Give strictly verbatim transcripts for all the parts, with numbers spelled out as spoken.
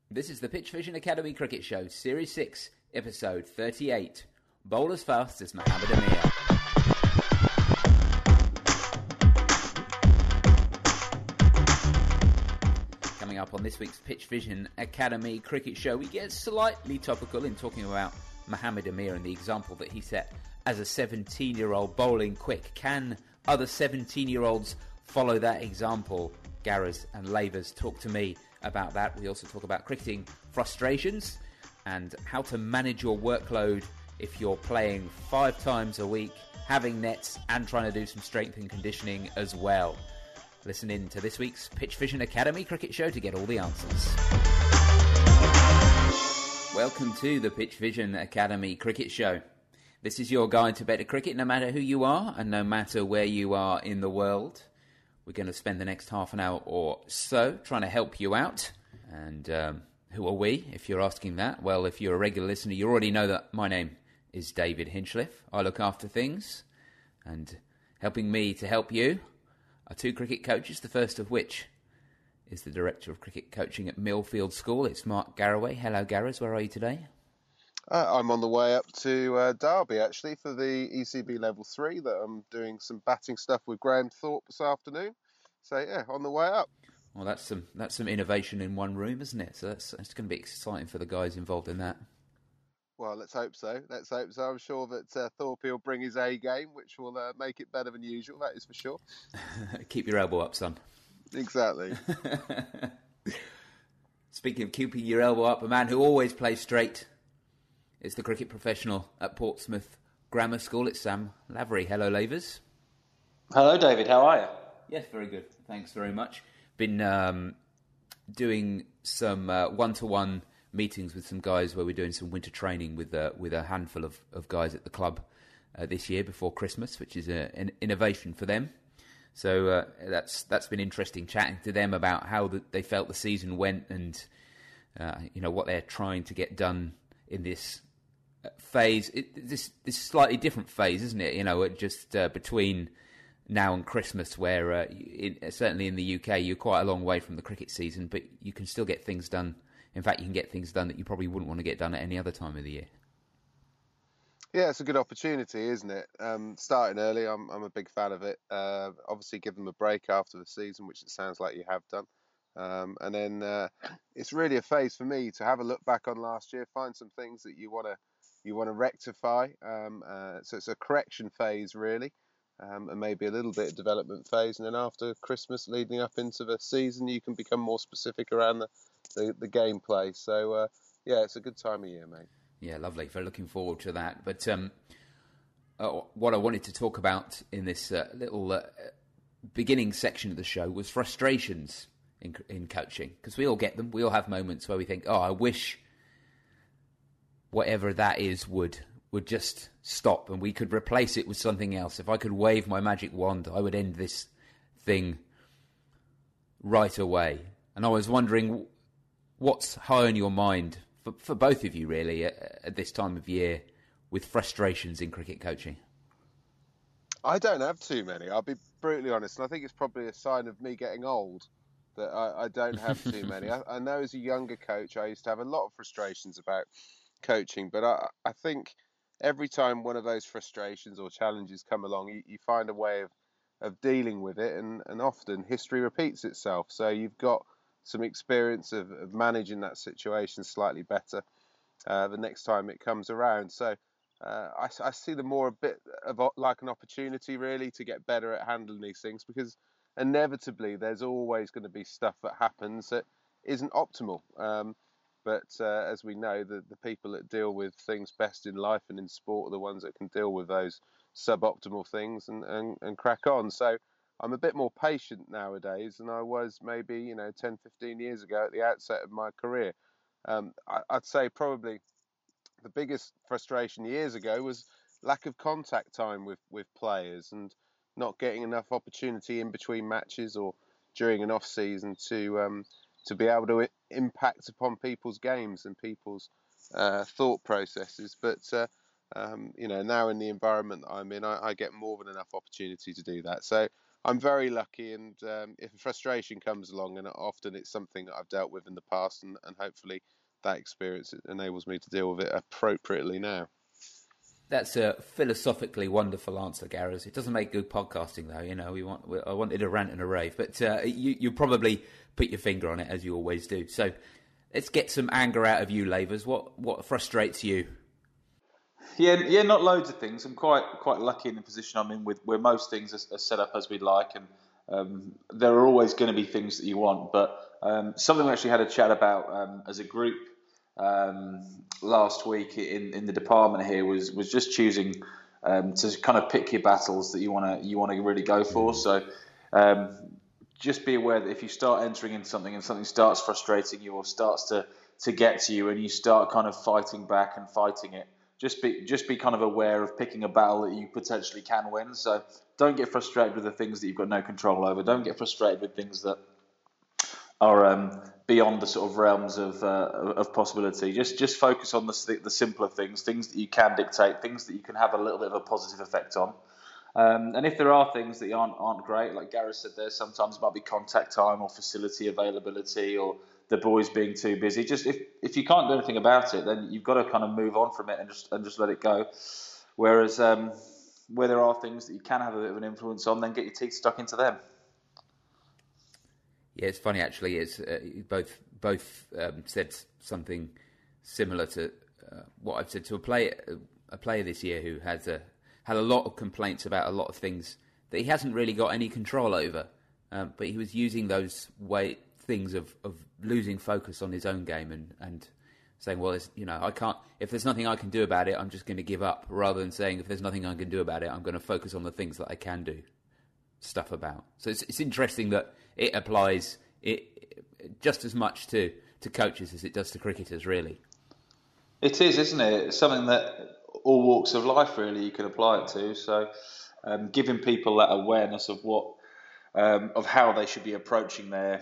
This is the Pitch Vision Academy Cricket Show, Series six, Episode thirty-eight. Bowl as fast as Mohammad Amir. Coming up on this week's Pitch Vision Academy Cricket Show, we get slightly topical in talking about Mohammad Amir and the example that he set as a seventeen-year-old bowling quick. Can other seventeen-year-olds follow that example? Garras and Lavers talk to me about that. We also talk about cricketing frustrations and how to manage your workload if you're playing five times a week, having nets and trying to do some strength and conditioning as well. Listen in to this week's Pitch Vision Academy Cricket Show to get all the answers. Welcome to the Pitch Vision Academy Cricket Show. This is your guide to better cricket, no matter who you are and no matter where you are in the world. We're going to spend the next half an hour or so trying to help you out. And um, who are we, if you're asking that? Well, if you're a regular listener, you already know that my name is David Hinchliffe. I look after things, and helping me to help you are two cricket coaches, the first of which is the Director of Cricket Coaching at Millfield School. It's Mark Garraway. Hello, Garras. Where are you today? Uh, I'm on the way up to uh, Derby, actually, for the E C B Level three, that I'm doing some batting stuff with Graham Thorpe this afternoon. So, yeah, on the way up. Well, that's some that's some innovation in one room, isn't it? So that's, that's going to be exciting for the guys involved in that. Well, let's hope so. Let's hope so. I'm sure that uh, Thorpe will bring his A game, which will uh, make it better than usual, that is for sure. Keep your elbow up, son. Exactly. Speaking of keeping your elbow up, a man who always plays straight, it's the cricket professional at Portsmouth Grammar School. It's Sam Lavery. Hello, Lavers. Hello, David. How are you? Yes, very good. Thanks very much. Been um, doing some uh, one-to-one meetings with some guys where we're doing some winter training with uh, with a handful of, of guys at the club uh, this year before Christmas, which is a, an innovation for them. So uh, that's that's been interesting, chatting to them about how the, they felt the season went and uh, you know what they're trying to get done in this phase. It, this this slightly different phase, isn't it? You know, just uh, between now and Christmas, where uh, in, certainly in the U K you're quite a long way from the cricket season, but you can still get things done. In fact, you can get things done that you probably wouldn't want to get done at any other time of the year. Yeah, it's a good opportunity, isn't it? Um, starting early, I'm I'm a big fan of it. Uh, obviously, give them a break after the season, which it sounds like you have done. Um, and then uh, it's really a phase for me to have a look back on last year, find some things that you want to you want to rectify. Um, uh, so it's a correction phase, really. Um, and maybe a little bit of development phase, and then after Christmas, leading up into the season, you can become more specific around the, the, the gameplay. So, uh, yeah, it's a good time of year, mate. Yeah, lovely. Very looking forward to that. But um, uh, what I wanted to talk about in this uh, little uh, beginning section of the show was frustrations in, in coaching, because we all get them. We all have moments where we think, oh, I wish whatever that is would... would just stop and we could replace it with something else. If I could wave my magic wand, I would end this thing right away. And I was wondering what's high on your mind for, for both of you, really, at, at this time of year with frustrations in cricket coaching. I don't have too many, I'll be brutally honest. And I think it's probably a sign of me getting old that I, I don't have too many. I, I know as a younger coach, I used to have a lot of frustrations about coaching, but I, I think every time one of those frustrations or challenges come along, you, you find a way of, of dealing with it, and, and often history repeats itself. So you've got some experience of, of managing that situation slightly better uh, the next time it comes around. So uh, I, I see them more a bit of like an opportunity, really, to get better at handling these things, because inevitably there's always going to be stuff that happens that isn't optimal. Um, But uh, as we know, the, the people that deal with things best in life and in sport are the ones that can deal with those suboptimal things and, and, and crack on. So I'm a bit more patient nowadays than I was maybe, you know, ten, fifteen years ago at the outset of my career. Um, I, I'd say probably the biggest frustration years ago was lack of contact time with, with players and not getting enough opportunity in between matches or during an off season to um, to be able to impact upon people's games and people's uh, thought processes. But, uh, um, you know, now in the environment that I'm in, I, I get more than enough opportunity to do that. So I'm very lucky, and um, if a frustration comes along, and often it's something that I've dealt with in the past, and, and hopefully that experience enables me to deal with it appropriately now. That's a philosophically wonderful answer, Gareth. It doesn't make good podcasting, though. You know, we want. We, I wanted a rant and a rave, but uh, you you probably put your finger on it, as you always do. So let's get some anger out of you, Lavers. What what frustrates you? Yeah, yeah, not loads of things. I'm quite quite lucky in the position I'm in, with where most things are, are set up as we'd like, and um, there are always going to be things that you want. But um, something we actually had a chat about um, as a group um, last week in, in the department here was was just choosing um, to kind of pick your battles that you want to you want to really go for. So um, just be aware that if you start entering into something and something starts frustrating you or starts to to get to you, and you start kind of fighting back and fighting it, just be just be kind of aware of picking a battle that you potentially can win. So don't get frustrated with the things that you've got no control over. Don't get frustrated with things that are um, beyond the sort of realms of uh, of possibility. Just just focus on the the simpler things, things that you can dictate, things that you can have a little bit of a positive effect on. Um, and if there are things that aren't aren't great, like Gareth said there, sometimes it might be contact time or facility availability or the boys being too busy. Just if, if you can't do anything about it, then you've got to kind of move on from it and just and just let it go. Whereas um, where there are things that you can have a bit of an influence on, then get your teeth stuck into them. Yeah, it's funny actually. It's uh, both both um, said something similar to uh, what I've said to a player a player this year who has a had a lot of complaints about a lot of things that he hasn't really got any control over. Um, but he was using those way things of, of losing focus on his own game and, and saying, well, you know, I can't. If there's nothing I can do about it, I'm just going to give up. Rather than saying, if there's nothing I can do about it, I'm going to focus on the things that I can do stuff about. So it's it's interesting that it applies it just as much to, to coaches as it does to cricketers, really. It is, isn't it? It's something that all walks of life, really, you can apply it to. So um, giving people that awareness of what, um, of how they should be approaching their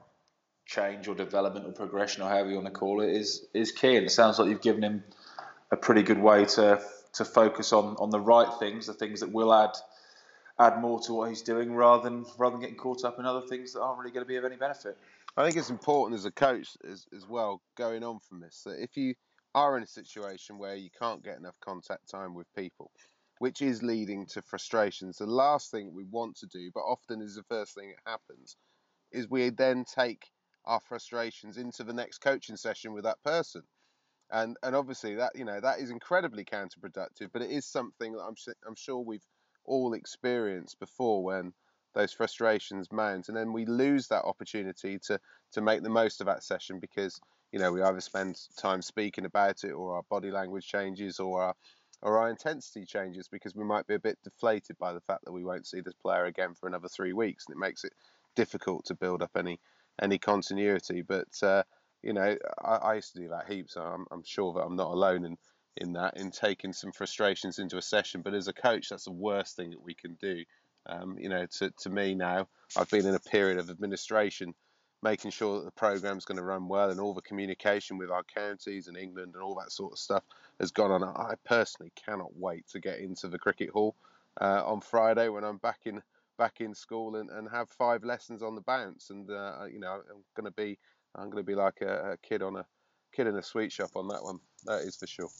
change or development or progression or however you want to call it is is key. And it sounds like you've given him a pretty good way to to focus on, on the right things, the things that will add add more to what he's doing, rather than rather than getting caught up in other things that aren't really going to be of any benefit. I think it's important as a coach as, as well, going on from this, that if you are in a situation where you can't get enough contact time with people, which is leading to frustrations, the last thing we want to do, but often is the first thing that happens, is we then take our frustrations into the next coaching session with that person. And and obviously that, you know, that is incredibly counterproductive, but it is something that I'm I'm sure we've all experienced before, when those frustrations mount, and then we lose that opportunity to to make the most of that session because, you know, we either spend time speaking about it, or our body language changes, or our or our intensity changes because we might be a bit deflated by the fact that we won't see this player again for another three weeks, and it makes it difficult to build up any any continuity. But uh, you know, I, I used to do that heaps, so I'm, I'm sure that I'm not alone in in that, in taking some frustrations into a session. But as a coach, that's the worst thing that we can do. Um, you know, to, to me now, I've been in a period of administration, making sure that the programme's going to run well, and all the communication with our counties and England and all that sort of stuff has gone on. I personally cannot wait to get into the cricket hall uh, on Friday when I'm back in back in school and, and have five lessons on the bounce. And uh, you know, I'm going to be I'm going to be like a, a kid on a kid in a sweet shop on that one. That is for sure.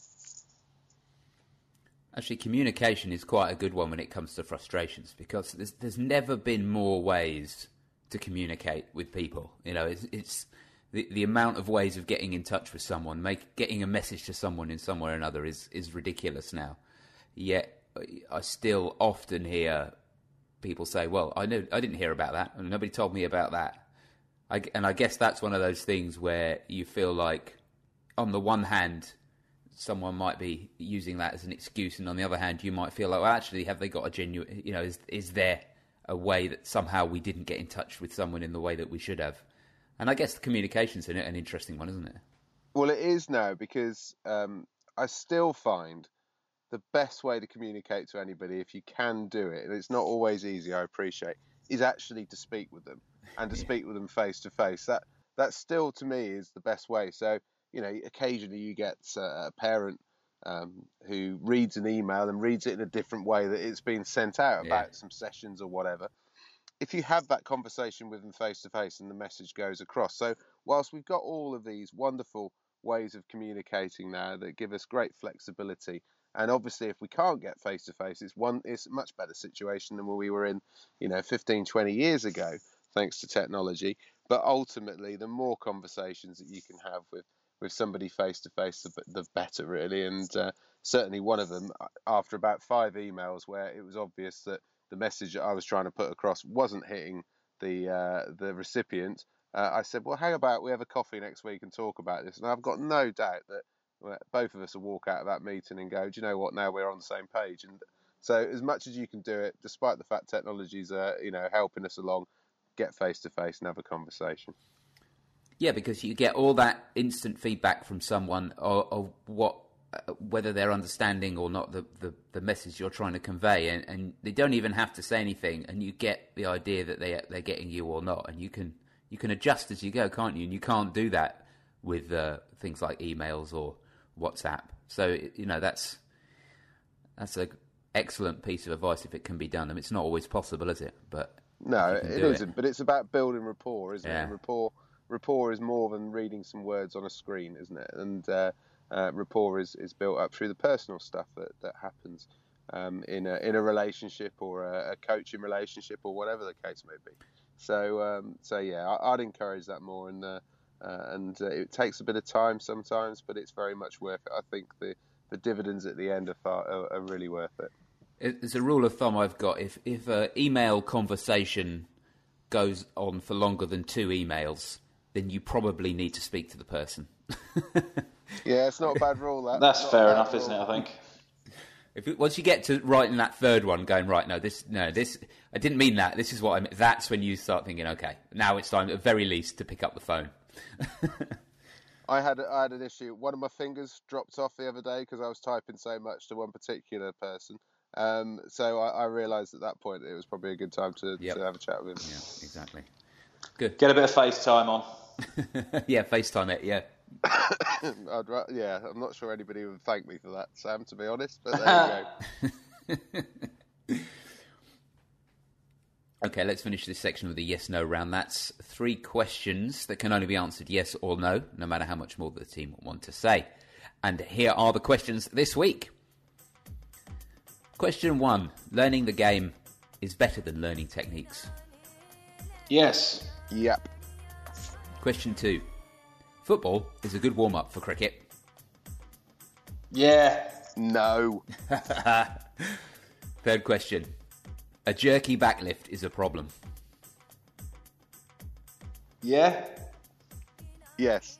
Actually, communication is quite a good one when it comes to frustrations, because there's there's never been more ways to communicate with people. You know, it's, it's the the amount of ways of getting in touch with someone, make getting a message to someone in some way or another is is ridiculous now. Yet I still often hear people say, "Well, I know I didn't hear about that, and nobody told me about that." I, and I guess that's one of those things where you feel like, on the one hand, someone might be using that as an excuse, and on the other hand, you might feel like, well, actually, have they got a genuine, you know, is is there a way that somehow we didn't get in touch with someone in the way that we should have? And I guess the communication's in it an interesting one, isn't it? Well, it is now, because um, I still find the best way to communicate to anybody, if you can do it, and it's not always easy, I appreciate, is actually to speak with them, and to yeah. speak with them face to face. That that still, to me, is the best way. So, you know, occasionally you get uh, a parent um, who reads an email and reads it in a different way that it's been sent out about yeah. some sessions or whatever. if you have that conversation with them face to face and the message goes across. So whilst we've got all of these wonderful ways of communicating now that give us great flexibility, and obviously if we can't get face to face, it's one it's a much better situation than when we were in, you know, fifteen, twenty years ago, thanks to technology. But ultimately, the more conversations that you can have with with somebody face to face, the the better, really. And uh, certainly one of them, after about five emails where it was obvious that the message that I was trying to put across wasn't hitting the uh, the recipient, uh, I said, well, how about we have a coffee next week and talk about this? And I've got no doubt that both of us will walk out of that meeting and go, do you know what, now we're on the same page. And so as much as you can do it, despite the fact technology's uh, you know, helping us along, get face to face and have a conversation. Yeah, because you get all that instant feedback from someone of, of what, uh, whether they're understanding or not the, the, the message you're trying to convey, and, and they don't even have to say anything, and you get the idea that they they're getting you or not, and you can you can adjust as you go, can't you? And you can't do that with uh, things like emails or WhatsApp. So you know that's that's an excellent piece of advice if it can be done. I mean, it's not always possible, is it? But no, it isn't. It. But it's about building rapport, isn't yeah. it? Rapport. Rapport is more than reading some words on a screen, isn't it? And uh, uh, rapport is, is built up through the personal stuff that, that happens um, in a in a relationship or a, a coaching relationship or whatever the case may be. So um, so yeah, I, I'd encourage that more, and uh, uh, and uh, it takes a bit of time sometimes, but it's very much worth it. I think the, the dividends at the end are, far, are, are really worth it. It's a rule of thumb I've got. If if an email conversation goes on for longer than two emails, then you probably need to speak to the person. Yeah, it's not a bad rule. That. That's not fair enough, rule. isn't it? I think. If it, once you get to writing that third one, going right, no, this, no, this, I didn't mean that. This is what I meant. That's when you start thinking, okay, now it's time, at the very least, to pick up the phone. I had I had an issue. One of my fingers dropped off the other day because I was typing so much to one particular person. Um, so I, I realised at that point it was probably a good time to, Yep. to have a chat with him. Yeah, exactly. Good. Get a bit of FaceTime on. Yeah, FaceTime it, yeah. I'd, ra- yeah, I'm not sure anybody would thank me for that, Sam, to be honest, but there you go. Okay, let's finish this section with the yes-no round. That's three questions that can only be answered yes or no, no matter how much more the team want to say. And here are the questions this week. Question one, learning the game is better than learning techniques. Yes. Yep. Question two, football is a good warm-up for cricket. Yeah. No. Third question, a jerky backlift is a problem. Yeah. Yes.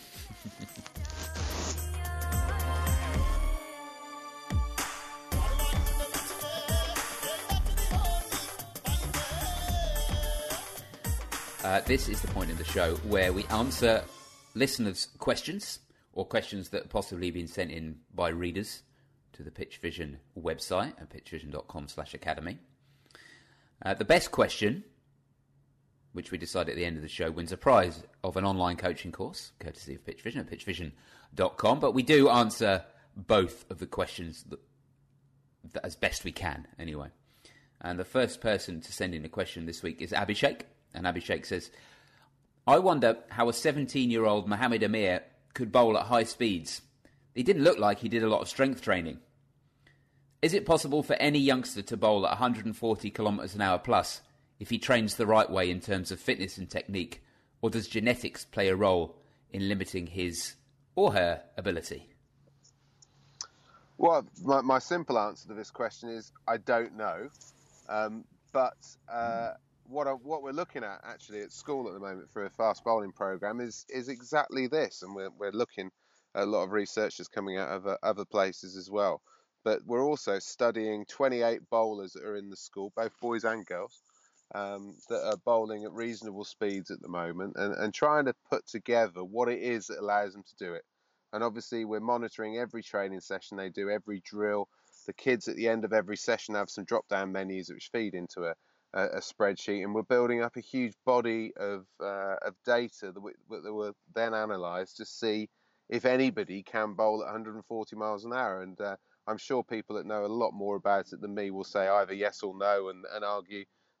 Uh, this is the point in the show where we answer listeners' questions or questions that have possibly been sent in by readers to the Pitch Vision website at pitchvision.com slash academy. Uh, the best question, which we decide at the end of the show, wins a prize of an online coaching course, courtesy of Pitch Vision at pitchvision dot com. But we do answer both of the questions that, that as best we can, anyway. And the first person to send in a question this week is Abhishek. And Abhishek says, I wonder how a seventeen-year-old Mohamed Amir could bowl at high speeds. He didn't look like he did a lot of strength training. Is it possible for any youngster to bowl at one hundred forty kilometres an hour plus if he trains the right way in terms of fitness and technique? Or does genetics play a role in limiting his or her ability? Well, my, my simple answer to this question is I don't know. Um, but... Uh, What, I, what we're looking at actually at school at the moment for a fast bowling program is is exactly this, and we're we're looking at a lot of research that's coming out of uh, other places as well. But we're also studying twenty-eight bowlers that are in the school, both boys and girls, um, that are bowling at reasonable speeds at the moment, and, and trying to put together what it is that allows them to do it. And obviously, we're monitoring every training session they do, every drill. The kids at the end of every session have some drop-down menus which feed into a A, a spreadsheet, and we're building up a huge body of uh, of data that, we, that were then analysed to see if anybody can bowl at one hundred forty miles an hour. And uh, I'm sure people that know a lot more about it than me will say either yes or no, and, and argue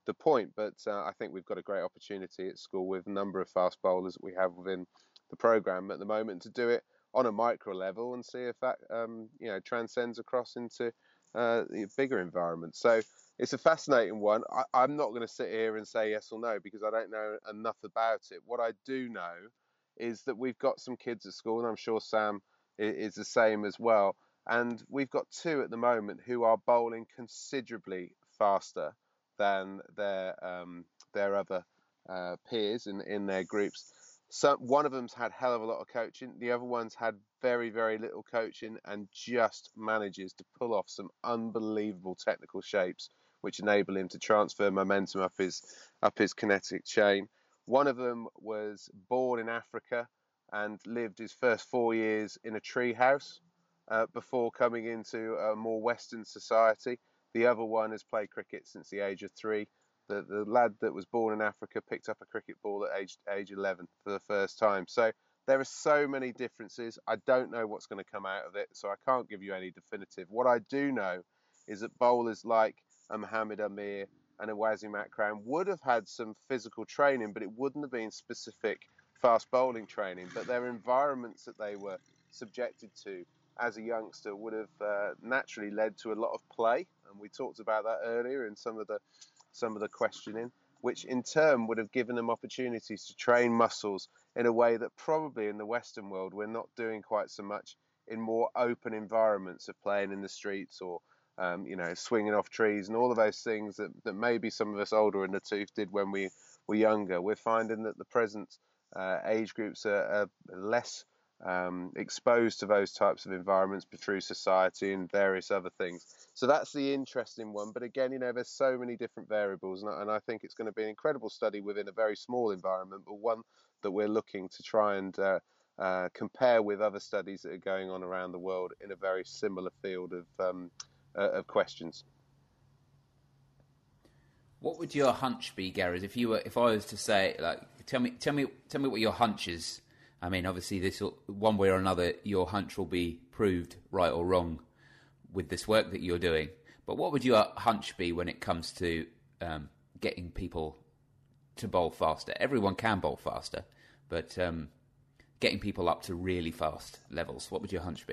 the point. But uh, I think we've got a great opportunity at school with a number of fast bowlers that we have within the programme at the moment to do it on a micro level and see if that um, you know transcends across into uh, the bigger environment. So it's a fascinating one. I, I'm not going to sit here and say yes or no because I don't know enough about it. What I do know is that we've got some kids at school, and I'm sure Sam is the same as well. And we've got two at the moment who are bowling considerably faster than their um, their other uh, peers in in their groups. So one of them's had hell of a lot of coaching. The other one's had very, very little coaching and just manages to pull off some unbelievable technical shapes, which enable him to transfer momentum up his up his kinetic chain. One of them was born in Africa and lived his first four years in a tree house uh, before coming into a more Western society. The other one has played cricket since the age of three. The, the lad that was born in Africa picked up a cricket ball at age age eleven for the first time. So there are so many differences. I don't know what's going to come out of it, so I can't give you any definitive. What I do know is that bowlers like a Mohammad Amir and a Wasim Akram would have had some physical training, but it wouldn't have been specific fast bowling training. But their environments that they were subjected to as a youngster would have uh, naturally led to a lot of play, and we talked about that earlier in some of the some of the questioning, which in turn would have given them opportunities to train muscles in a way that probably in the Western world we're not doing quite so much in more open environments of playing in the streets or um, you know, swinging off trees and all of those things that, that maybe some of us older in the tooth did when we were younger. We're finding that the present uh, age groups are, are less um, exposed to those types of environments through society and various other things. So that's the interesting one. But again, you know, there's so many different variables, and I, and I think it's going to be an incredible study within a very small environment, but one that we're looking to try and uh, uh, compare with other studies that are going on around the world in a very similar field of um, uh, of questions. What would your hunch be, Gareth, if you were, if I was to say, like, tell me, tell me, tell me what your hunch is. I mean, obviously, this will, one way or another, your hunch will be proved right or wrong with this work that you're doing. But what would your hunch be when it comes to um, getting people to bowl faster? Everyone can bowl faster, but um, getting people up to really fast levels, what would your hunch be?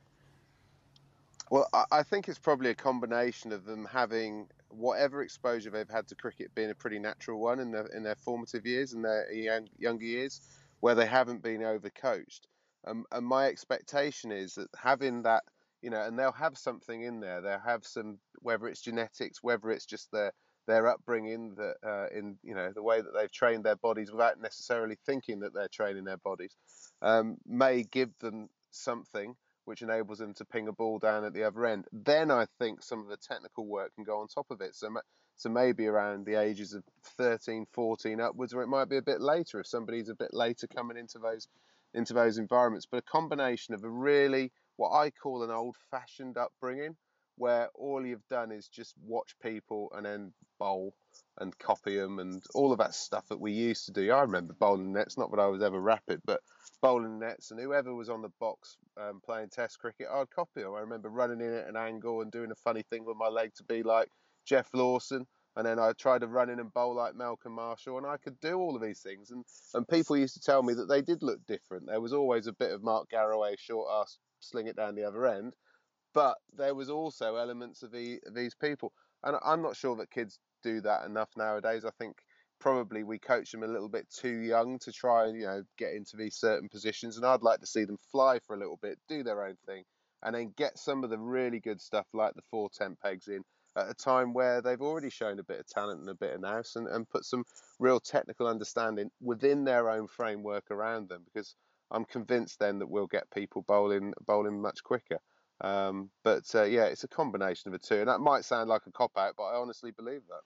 Well, I think it's probably a combination of them having whatever exposure they've had to cricket being a pretty natural one in their in their formative years and their young, younger years, where they haven't been overcoached. Um, and my expectation is that having that, you know, and they'll have something in there. They'll have some, whether it's genetics, whether it's just their their upbringing, that uh, in you know the way that they've trained their bodies without necessarily thinking that they're training their bodies, um, may give them something which enables them to ping a ball down at the other end. Then I think some of the technical work can go on top of it. So, so maybe around the ages of thirteen, fourteen upwards, or it might be a bit later if somebody's a bit later coming into those into those environments. But a combination of a really, what I call an old-fashioned upbringing, where all you've done is just watch people and then bowl and copy them and all of that stuff that we used to do. I remember bowling nets, not that I was ever rapid, but bowling nets, and whoever was on the box um, playing test cricket, I'd copy them. I remember running in at an angle and doing a funny thing with my leg to be like Jeff Lawson, and then I tried to run in and bowl like Malcolm Marshall, and I could do all of these things. And, and people used to tell me that they did look different. There was always a bit of Mark Garraway, short ass, sling it down the other end, but there was also elements of the, these people. And I'm not sure that kids do that enough nowadays. I think probably we coach them a little bit too young to try and, you know, get into these certain positions. And I'd like to see them fly for a little bit, do their own thing, and then get some of the really good stuff like the four tent pegs in at a time where they've already shown a bit of talent and a bit of nous, and, and put some real technical understanding within their own framework around them, because I'm convinced then that we'll get people bowling bowling much quicker. Um, but uh, yeah, it's a combination of the two, and that might sound like a cop-out, but I honestly believe that.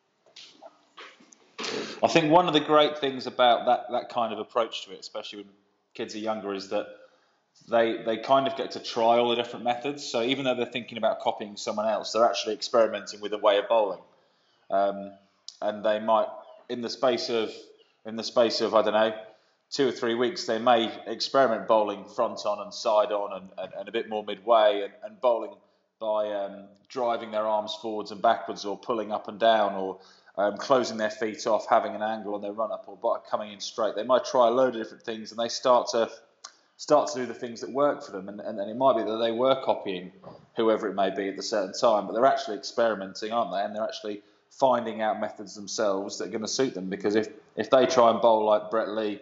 I think one of the great things about that, that kind of approach to it, especially when kids are younger, is that they they kind of get to try all the different methods. So even though they're thinking about copying someone else, they're actually experimenting with a way of bowling. Um, and they might, in the space of in the space of I don't know, two or three weeks, they may experiment bowling front on and side on and, and, and a bit more midway, and, and bowling by um, driving their arms forwards and backwards, or pulling up and down, or um, closing their feet off, having an angle on their run up, or by coming in straight. They might try a load of different things, and they start to start to do the things that work for them. And, and, and it might be that they were copying whoever it may be at the certain time, but they're actually experimenting, aren't they? And they're actually finding out methods themselves that are going to suit them. Because if, if they try and bowl like Brett Lee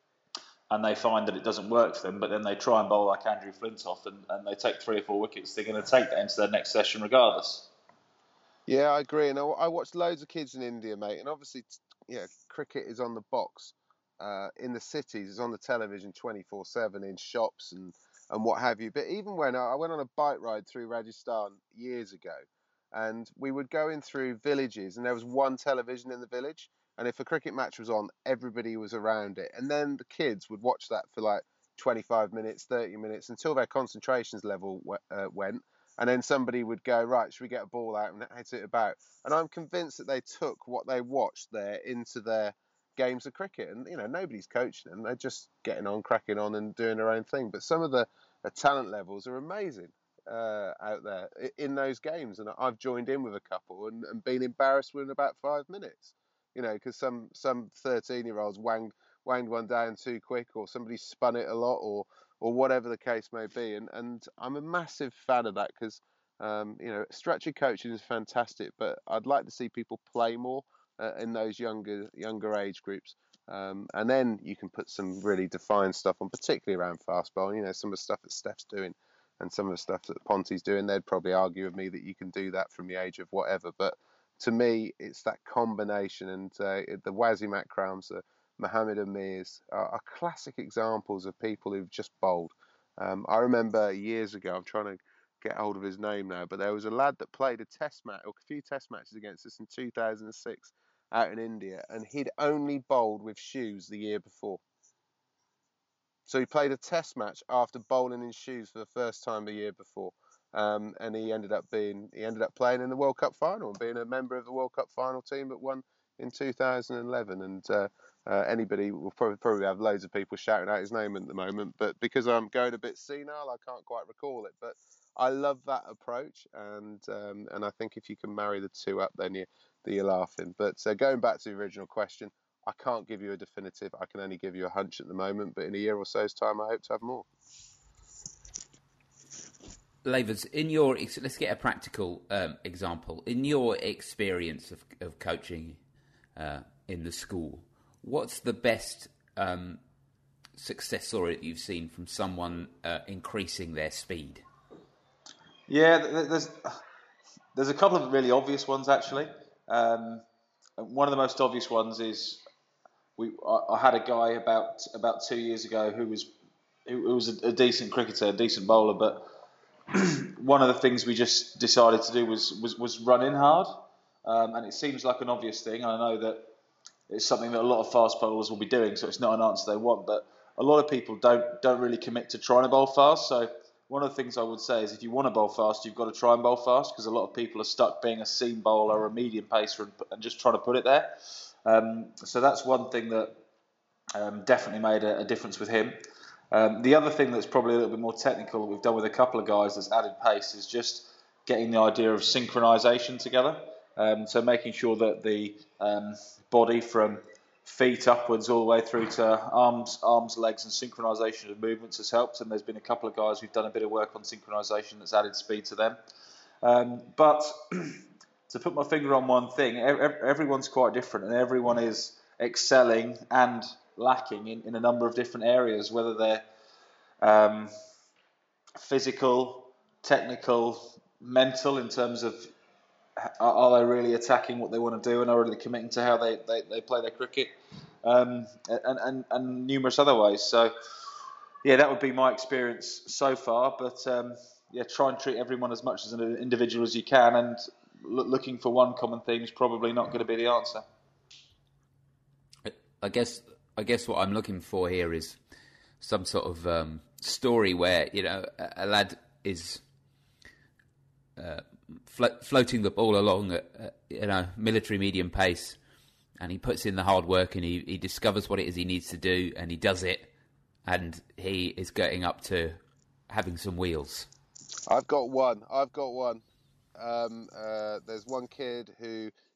and they find that it doesn't work for them, but then they try and bowl like Andrew Flintoff and, and they take three or four wickets, they're going to take that into their next session regardless. Yeah, I agree. And I, I watched loads of kids in India, mate. And obviously, yeah, cricket is on the box. Uh, in the cities, it's on the television twenty-four seven in shops and, and what have you. But even when I, I went on a bike ride through Rajasthan years ago, and we would go in through villages, and there was one television in the village. And if a cricket match was on, everybody was around it. And then the kids would watch that for like twenty-five minutes, thirty minutes, until their concentrations level uh, went. And then somebody would go, right, should we get a ball out and hit it about? And I'm convinced that they took what they watched there into their games of cricket. And, you know, nobody's coaching them. They're just getting on, cracking on and doing their own thing. But some of the, the talent levels are amazing uh, out there in those games. And I've joined in with a couple and, and been embarrassed within about five minutes. You know, because some some thirteen-year-olds wanged, wanged one down too quick, or somebody spun it a lot, or or whatever the case may be. And, and I'm a massive fan of that because, um, you know, structured coaching is fantastic, but I'd like to see people play more uh, in those younger younger age groups. Um, and then you can put some really defined stuff on, particularly around fast bowling. You know, some of the stuff that Steph's doing and some of the stuff that Ponty's doing, they'd probably argue with me that you can do that from the age of whatever. But to me, it's that combination, and uh, the Wasim Akrams, the Mohammed Amirs are, are classic examples of people who've just bowled. Um, I remember years ago, I'm trying to get hold of his name now, but there was a lad that played a test match, or a few test matches against us in two thousand six out in India, and he'd only bowled with shoes the year before. So he played a test match after bowling in shoes for the first time the year before. Um, and he ended up being he ended up playing in the World Cup final and being a member of the World Cup final team that won in two thousand eleven. And uh, uh, anybody will probably, probably have loads of people shouting out his name at the moment, but because I'm going a bit senile, I can't quite recall it. But I love that approach, and um, and I think if you can marry the two up, then you you're laughing. But uh, going back to the original question, I can't give you a definitive. I can only give you a hunch at the moment, but in a year or so's time, I hope to have more. Lavers, in your let's get a practical um, example. In your experience of, of coaching uh, in the school, what's the best um, success story that you've seen from someone uh, increasing their speed? Yeah, there's there's a couple of really obvious ones actually. Um, one of the most obvious ones is we. I, I had a guy about about two years ago who was who, who was a, a decent cricketer, a decent bowler, but one of the things we just decided to do was was, was run in hard, um, and it seems like an obvious thing. I know that it's something that a lot of fast bowlers will be doing, so it's not an answer they want. But a lot of people don't don't really commit to trying to bowl fast. So one of the things I would say is if you want to bowl fast, you've got to try and bowl fast, because a lot of people are stuck being a seam bowler or a medium pacer and, and just trying to put it there. Um, so that's one thing that um, definitely made a, a difference with him. Um, the other thing that's probably a little bit more technical that we've done with a couple of guys that's added pace is just getting the idea of synchronisation together. Um, so making sure that the um, body from feet upwards all the way through to arms, arms, legs and synchronisation of movements has helped. And there's been a couple of guys who've done a bit of work on synchronisation that's added speed to them. Um, but to put my finger on one thing, everyone's quite different and everyone is excelling and lacking in, in a number of different areas, whether they're um, physical, technical, mental, in terms of are, are they really attacking what they want to do and are they committing to how they, they, they play their cricket, um, and, and, and numerous other ways. So yeah, that would be my experience so far, but um, yeah, try and treat everyone as much as an individual as you can, and lo- looking for one common thing is probably not going to be the answer. I guess I guess what I'm looking for here is some sort of um, story where, you know, a, a lad is uh, flo- floating the ball along at, at, you know, military medium pace, and he puts in the hard work and he, he discovers what it is he needs to do and he does it, and he is getting up to having some wheels. I've got one. I've got one. Um, uh, there's one kid who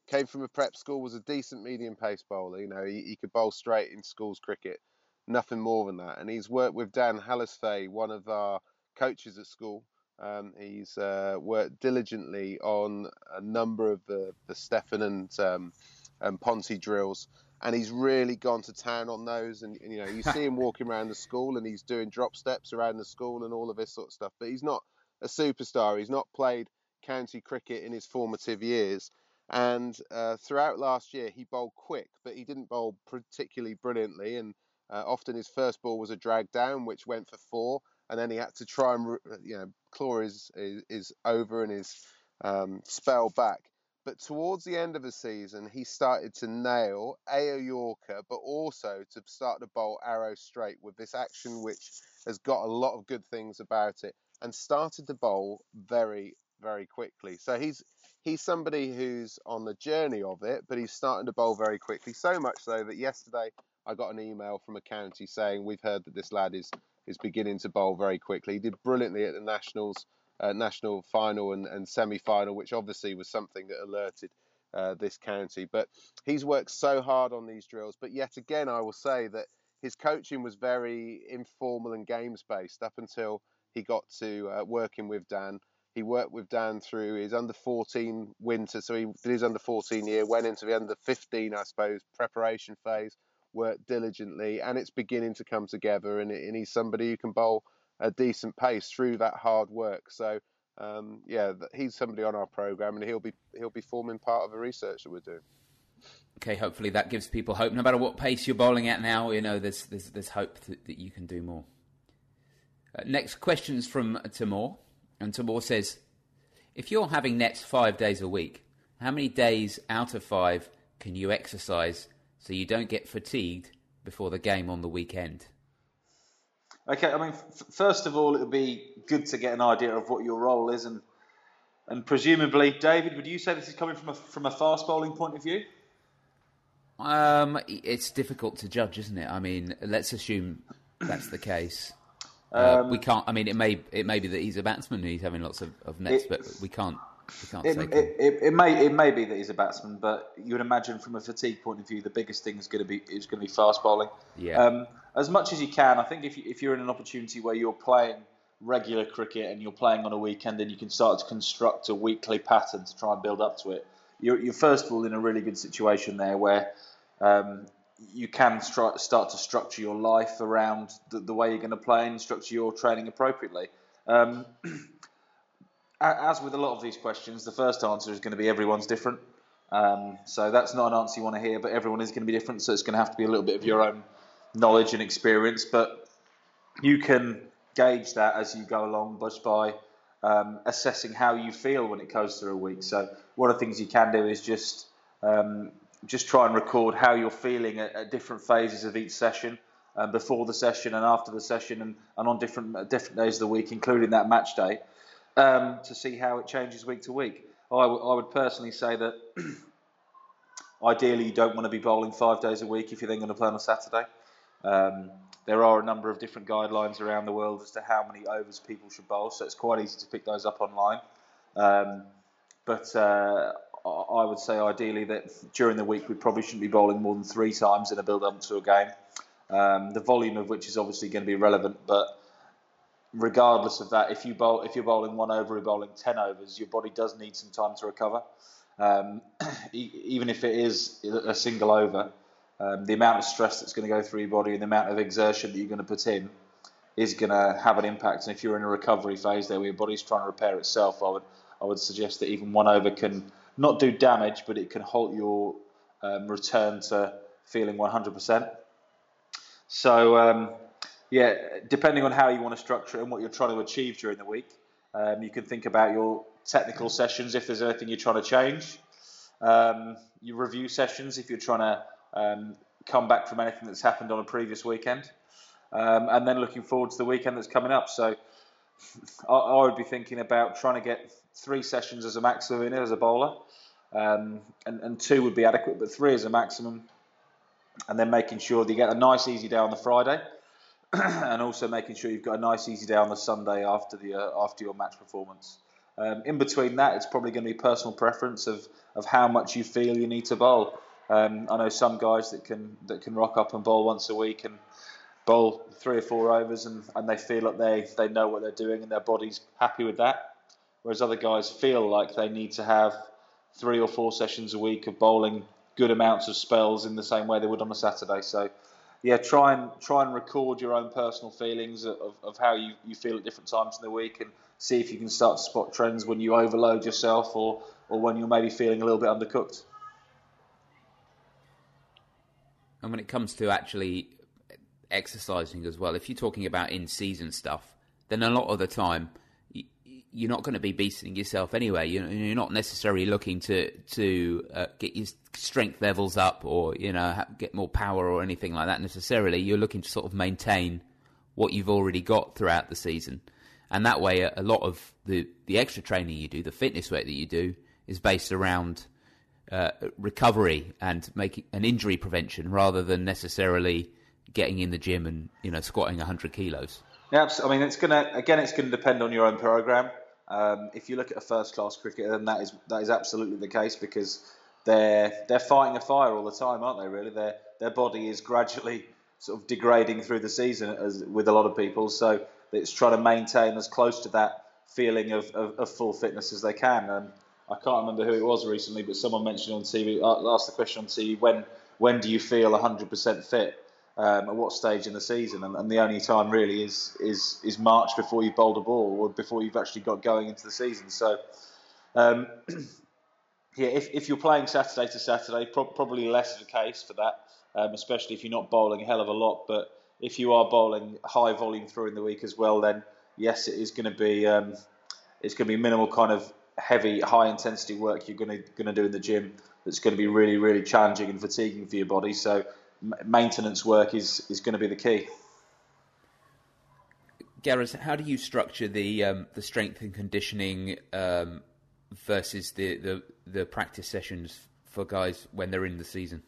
came from a prep school, was a decent medium pace bowler. You know, he, he could bowl straight in schools cricket, nothing more than that. And he's worked with Dan Hallisfay, one of our coaches at school. Um, he's uh, worked diligently on a number of the, the Stephen and, um, and Ponty drills. And he's really gone to town on those. And, and you know, you see him walking around the school and he's doing drop steps around the school and all of this sort of stuff. But he's not a superstar. He's not played county cricket in his formative years. And uh, throughout last year, he bowled quick, but he didn't bowl particularly brilliantly. And uh, often his first ball was a drag down, which went for four. And then he had to try and, you know, claw his, his, his over and his um, spell back. But towards the end of the season, he started to nail a, a Yorker, but also to start to bowl arrow straight with this action, which has got a lot of good things about it, and started to bowl very, very quickly. So he's he's somebody who's on the journey of it, but he's starting to bowl very quickly. So much so that yesterday I got an email from a county saying, we've heard that this lad is is beginning to bowl very quickly. He did brilliantly at the Nationals. Uh, national final and, and semi-final, which obviously was something that alerted uh, this county. But he's worked so hard on these drills. But yet again, I will say that his coaching was very informal and games-based up until he got to uh, working with Dan. He worked with Dan through his under fourteen winter, so he did his under fourteen year, went into the under fifteen, I suppose, preparation phase, worked diligently, and it's beginning to come together, and, and he's somebody who can bowl a decent pace through that hard work. So um, yeah, he's somebody on our program, and he'll be he'll be forming part of the research that we're doing. Okay, hopefully that gives people hope. No matter what pace you're bowling at now, you know there's there's, there's hope that, that you can do more. Uh, next question's from Timur, and Timur says, if you're having nets five days a week, how many days out of five can you exercise so you don't get fatigued before the game on the weekend? Okay, I mean, f- first of all, it would be good to get an idea of what your role is, and and presumably, David, would you say this is coming from a from a fast bowling point of view? Um, it's difficult to judge, isn't it? I mean, let's assume that's the case. Um, uh, we can't. I mean, it may it may be that he's a batsman and he's having lots of, of nets, it, but we can't we can't it, say. It, it, it may it may be that he's a batsman, but you would imagine from a fatigue point of view, the biggest thing is going to be is going to be fast bowling. Yeah. Um, as much as you can, I think if you, if you're in an opportunity where you're playing regular cricket and you're playing on a weekend, and you can start to construct a weekly pattern to try and build up to it, you're, you're first of all in a really good situation there where um, you can start start to structure your life around the, the way you're going to play and structure your training appropriately. Um, as with a lot of these questions, the first answer is going to be everyone's different. Um, so that's not an answer you want to hear, but everyone is going to be different. So it's going to have to be a little bit of your own knowledge and experience, but you can gauge that as you go along just by um, assessing how you feel when it goes through a week. So one of the things you can do is just um, just try and record how you're feeling at, at different phases of each session, um, before the session and after the session, and, and on different uh, different days of the week, including that match day, um, to see how it changes week to week. I, w- I would personally say that ideally you don't want to be bowling five days a week if you're then going to play on a Saturday. Um, there are a number of different guidelines around the world as to how many overs people should bowl, so it's quite easy to pick those up online. Um, but uh, I would say ideally that during the week we probably shouldn't be bowling more than three times in a build-up to a game. Um, the volume of which is obviously going to be relevant, but regardless of that, if you bowl, if you're bowling one over or bowling ten overs, your body does need some time to recover. Um, even if it is a single over. Um, the amount of stress that's going to go through your body and the amount of exertion that you're going to put in is going to have an impact. And if you're in a recovery phase there where your body's trying to repair itself, I would I would suggest that even one over can not do damage, but it can halt your um, return to feeling one hundred percent. So, um, yeah, depending on how you want to structure it and what you're trying to achieve during the week, um, you can think about your technical sessions if there's anything you're trying to change. Um, your review sessions if you're trying to Um, come back from anything that's happened on a previous weekend, um, and then looking forward to the weekend that's coming up. So I, I would be thinking about trying to get three sessions as a maximum in it as a bowler, um, and, and two would be adequate, but three as a maximum, and then making sure that you get a nice easy day on the Friday, and also making sure you've got a nice easy day on the Sunday after the uh, after your match performance. Um, in between that, it's probably going to be personal preference of, of how much you feel you need to bowl. Um, I know some guys that can that can rock up and bowl once a week and bowl three or four overs and, and they feel like they, they know what they're doing and their body's happy with that. Whereas other guys feel like they need to have three or four sessions a week of bowling good amounts of spells in the same way they would on a Saturday. So, yeah, try and try and record your own personal feelings of, of how you, you feel at different times in the week and see if you can start to spot trends when you overload yourself or, or when you're maybe feeling a little bit undercooked. And when it comes to actually exercising as well, if you're talking about in-season stuff, then a lot of the time you're not going to be beasting yourself anyway. You're not necessarily looking to to uh, get your strength levels up or, you know, get more power or anything like that necessarily. You're looking to sort of maintain what you've already got throughout the season. And that way, a lot of the, the extra training you do, the fitness work that you do, is based around uh, recovery and making an injury prevention rather than necessarily getting in the gym and, you know, squatting one hundred kilos. Yeah, I mean, it's gonna again, it's going to depend on your own program. Um, if you look at a first-class cricketer, then that is that is absolutely the case because they're they're fighting a fire all the time, aren't they? Really, their their body is gradually sort of degrading through the season, as with a lot of people. So it's trying to maintain as close to that feeling of, of, of full fitness as they can. Um, I can't remember who it was recently, but someone mentioned on T V, asked the question on T V, when when do you feel one hundred percent fit? Um, at what stage in the season, and, and the only time really is is is March before you've bowled a ball or before you've actually got going into the season. So, um, yeah, if, if you're playing Saturday to Saturday, pro- probably less of a case for that, um, especially if you're not bowling a hell of a lot. But if you are bowling high volume through in the week as well, then yes, it is going to be um, it's going to be minimal kind of heavy, high intensity work you're going to going to do in the gym. That's going to be really, really challenging and fatiguing for your body. So maintenance work is, is going to be the key. Gareth, how do you structure the um, the strength and conditioning um, versus the, the, the practice sessions for guys when they're in the season?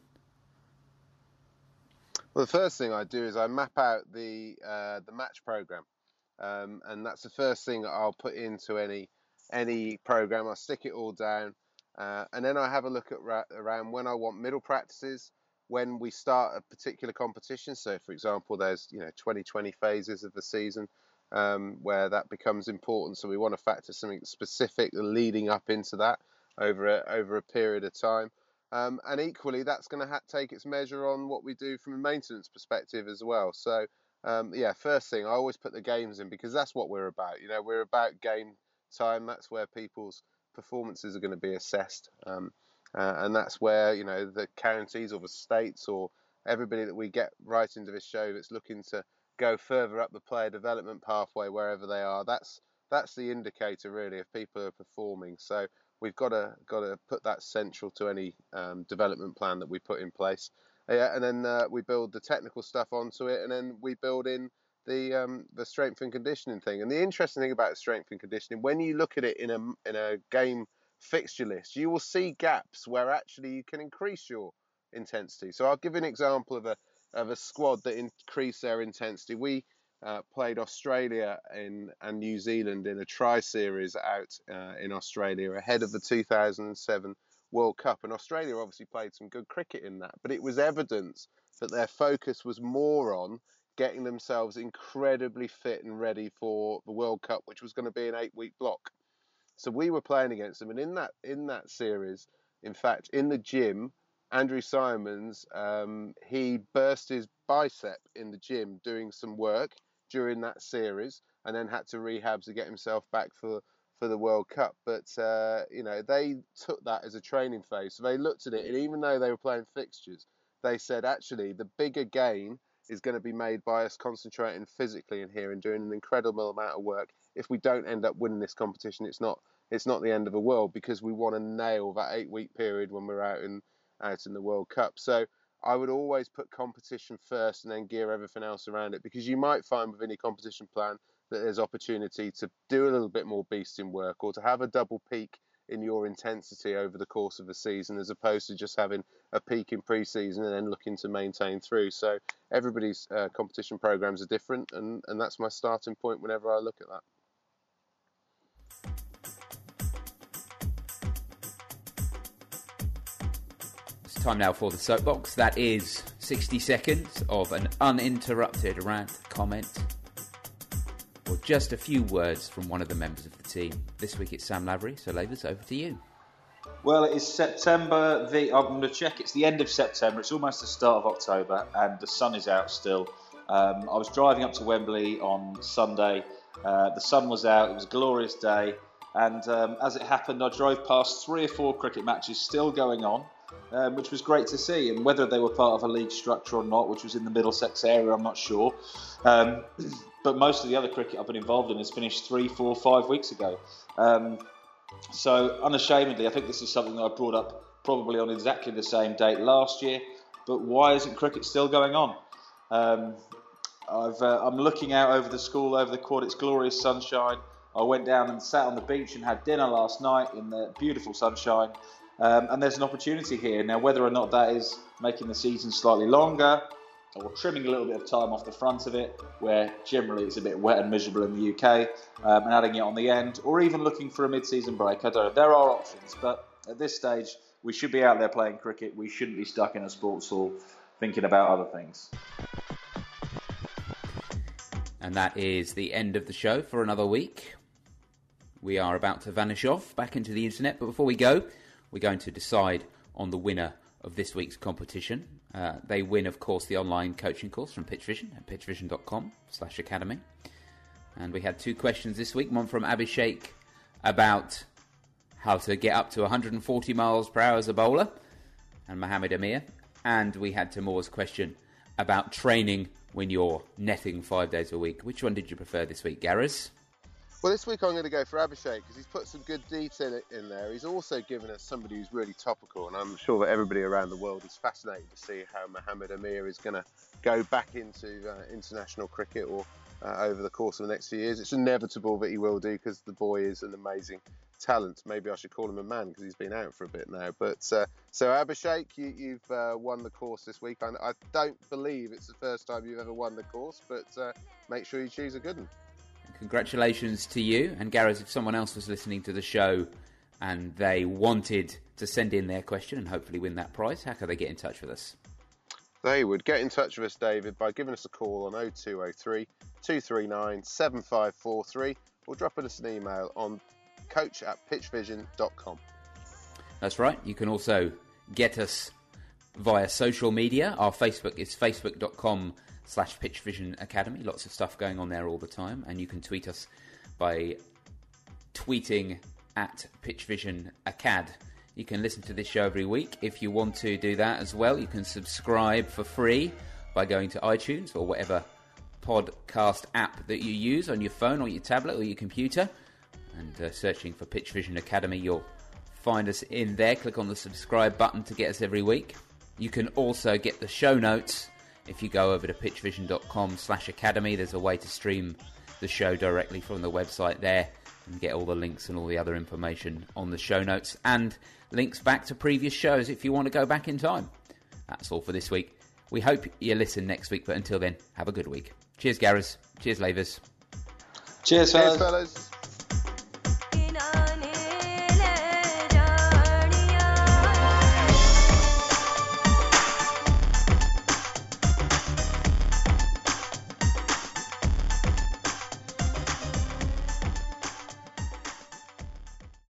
Well, the first thing I do is I map out the uh, the match program, um, and that's the first thing that I'll put into any any program. I'll stick it all down, uh, and then I have a look at ra- around when I want middle practices, when we start a particular competition. So, for example, there's you know twenty twenty phases of the season um, where that becomes important. So we want to factor something specific leading up into that over a, over a period of time. Um, and equally, that's going to ha- take its measure on what we do from a maintenance perspective as well. So, um, yeah, first thing, I always put the games in because that's what we're about. You know, we're about game time. That's where people's performances are going to be assessed. Um, Uh, and that's where, you know, the counties or the states or everybody that we get right into this show that's looking to go further up the player development pathway wherever they are, that's that's the indicator really if people are performing. So we've got to got to put that central to any um, development plan that we put in place. Uh, yeah, and then uh, we build the technical stuff onto it, and then we build in the um, the strength and conditioning thing. And the interesting thing about strength and conditioning, when you look at it in a in a game fixture list, you will see gaps where actually you can increase your intensity. So I'll give you an example of a of a squad that increased their intensity. We uh, played Australia in and New Zealand in a tri-series out uh, in Australia ahead of the two thousand seven World Cup, and Australia obviously played some good cricket in that, but it was evidence that their focus was more on getting themselves incredibly fit and ready for the World Cup, which was going to be an eight-week block. So we were playing against them, and in that in that series, in fact, in the gym, Andrew Simons, um, he burst his bicep in the gym doing some work during that series, and then had to rehab to get himself back for for the World Cup. But uh, you know, they took that as a training phase. So they looked at it, and even though they were playing fixtures, they said actually the bigger gain is going to be made by us concentrating physically in here and doing an incredible amount of work. If we don't end up winning this competition, it's not it's not the end of the world because we want to nail that eight week period when we're out in out in the World Cup. So I would always put competition first and then gear everything else around it, because you might find with any competition plan that there's opportunity to do a little bit more beasting work or to have a double peak in your intensity over the course of a season, as opposed to just having a peak in pre-season and then looking to maintain through. So everybody's uh, competition programs are different, and, and that's my starting point whenever I look at that. Time now for the soapbox. That is sixty seconds of an uninterrupted rant, comment, or just a few words from one of the members of the team. This week it's Sam Lavery, so Lavers, over to you. Well, it is September. The I'm going to check. It's the end of September. It's almost the start of October, and the sun is out still. Um, I was driving up to Wembley on Sunday. Uh, the sun was out. It was a glorious day, and um, as it happened, I drove past three or four cricket matches still going on, um, which was great to see. And whether they were part of a league structure or not, which was in the Middlesex area, I'm not sure. Um, but most of the other cricket I've been involved in has finished three, four, five weeks ago. Um, So, unashamedly, I think this is something that I brought up probably on exactly the same date last year. But why isn't cricket still going on? Um, I've, uh, I'm looking out over the school, over the quad. It's glorious sunshine. I went down and sat on the beach and had dinner last night in the beautiful sunshine. Um, and there's an opportunity here. Now, whether or not that is making the season slightly longer or trimming a little bit of time off the front of it, where generally it's a bit wet and miserable in the U K, um, and adding it on the end, or even looking for a mid-season break. I don't know. There are options, but at this stage, we should be out there playing cricket. We shouldn't be stuck in a sports hall thinking about other things. And that is the end of the show for another week. We are about to vanish off back into the internet, but before we go, we're going to decide on the winner of this week's competition. Uh, they win, of course, the online coaching course from PitchVision at pitchvision.com slash academy. And we had two questions this week, one from Abhishek about how to get up to one hundred forty miles per hour as a bowler, and Mohammed Amir. And we had Timur's question about training when you're netting five days a week. Which one did you prefer this week, Gareth? Well, this week I'm going to go for Abhishek because he's put some good detail in there. He's also given us somebody who's really topical, and I'm sure that everybody around the world is fascinated to see how Mohammed Amir is going to go back into uh, international cricket or uh, over the course of the next few years. It's inevitable that he will do because the boy is an amazing talent. Maybe I should call him a man because he's been out for a bit now. But uh, so Abhishek, you, you've uh, won the course this week. I, I don't believe it's the first time you've ever won the course, but uh, make sure you choose a good one. Congratulations to you. And Gareth, if someone else was listening to the show and they wanted to send in their question and hopefully win that prize, how can they get in touch with us? They would get in touch with us, David, by giving us a call on oh two oh three, two three nine, seven five four three or dropping us an email on coach at pitchvision dot com. That's right. You can also get us via social media. Our Facebook is facebook.com slash pitchvision academy. Lots of stuff going on there all the time. And you can tweet us by tweeting at pitchvision acad. You can listen to this show every week. If you want to do that as well, you can subscribe for free by going to iTunes or whatever podcast app that you use on your phone or your tablet or your computer, and uh, searching for PitchVision Academy. You'll find us in there. Click on the subscribe button to get us every week. You can also get the show notes if you go over to pitchvision.com slash academy. There's a way to stream the show directly from the website there and get all the links and all the other information on the show notes and links back to previous shows if you want to go back in time. That's all for this week. We hope you listen next week, but until then, have a good week. Cheers, Gareth. Cheers, Lavers. Cheers, fellas. Cheers, fellas.